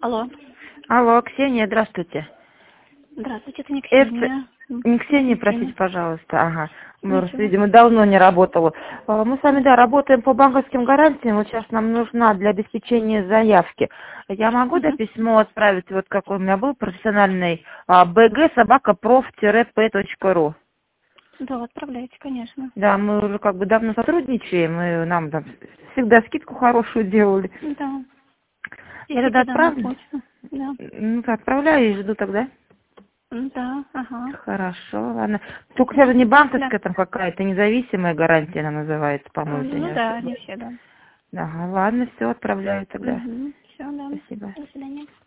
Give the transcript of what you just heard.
Алло. Алло, Ксения, здравствуйте. Здравствуйте, это не Это Ксения. не Ксения, Кристина. простите, пожалуйста. Ага. Просто, Ничего. видимо, давно не работала. Мы с вами, да, работаем по банковским гарантиям. Вот сейчас нам нужна для обеспечения заявки. Я могу, да, Мгм. письмо отправить, вот какой у меня был профессиональный, bg@prof-p.ru. Да, отправляйте, конечно. Да, мы уже как бы давно сотрудничаем, и нам там всегда скидку хорошую делали. Да. Я тогда Пишите, да, на отправлю. почту. Да. Ну, отправляю и жду тогда. Да, ага. Хорошо, ладно. Только Да. это не Да. банковская там какая-то независимая гарантия, она называется, по-моему, если Ну не да, ошибаюсь. не все, да. Ага, ладно, все, отправляю тогда. Угу. Все, да. Спасибо. До свидания.